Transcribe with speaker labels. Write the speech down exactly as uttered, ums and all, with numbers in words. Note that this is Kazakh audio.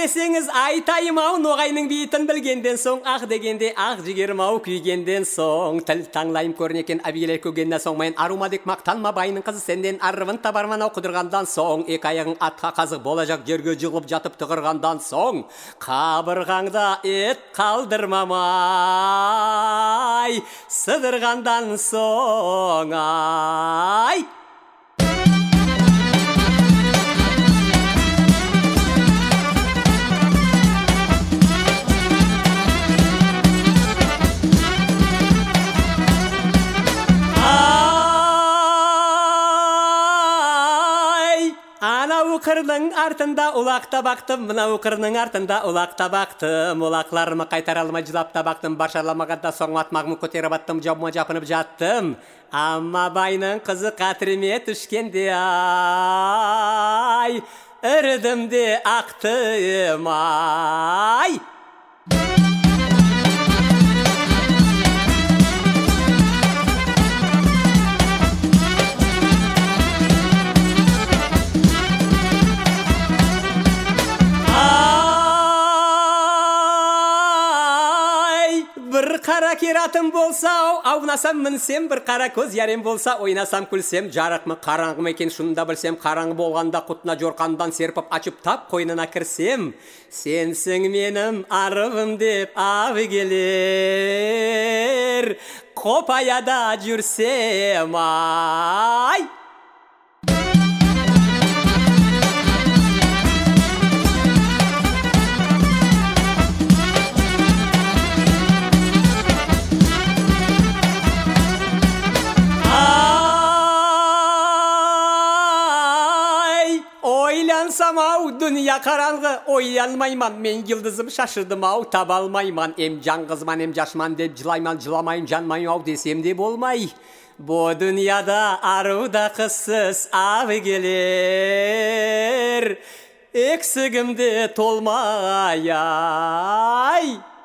Speaker 1: десеңіз айтайым ау, ноғайның бейітін білгенден соң, ақ дегенде ақ жігерім ау күйгенден соң. Тіл таңлайым көрнекен әбигелер көгеннен соң, майын арумадек мақтанма байының қызы сенден арывын табарман ау қыдырғандан соң. Екі аяғың атқа қазық болажақ жерге жығылып жатып тұғырғандан соң. Қабырғаңда ет қалдырмамай, сыдырғандан соң ай. Анау қырдың артында улақта бақтым, мынау қырдың артында улақта бақтым. Улақларымы қайтара алмай жылапта бақтым, башарламағанда соң атмағымы көтеріп аттым, жабыма жапынып жаттым. Амма байның қызы қатырме түшкенде ай, үрдім де ақтым ай. Bir қара кератым болса, аунасам мінсем, бір қара көз ярем болса, ойнасам күлсем, жарық мы, қараңғы ма екен, шынында білсем, қараңғы болғанда құтына жорқандан серпіп ашып тап қойнына кірсем, сенсің менің арывым деп авы келер, қопаяда жүрсем ай. Ойлансам ау, дүния қараңғы, ойланмайман, мен йылдызым шашырдым ау, таба алмайман, ем жаңғызман, ем жашман деп жылайман, жыламайым, жанмайым ау десем де болмай. Бұ дүнияда аруда қызсыз авы келер, өксігімде толмай ай.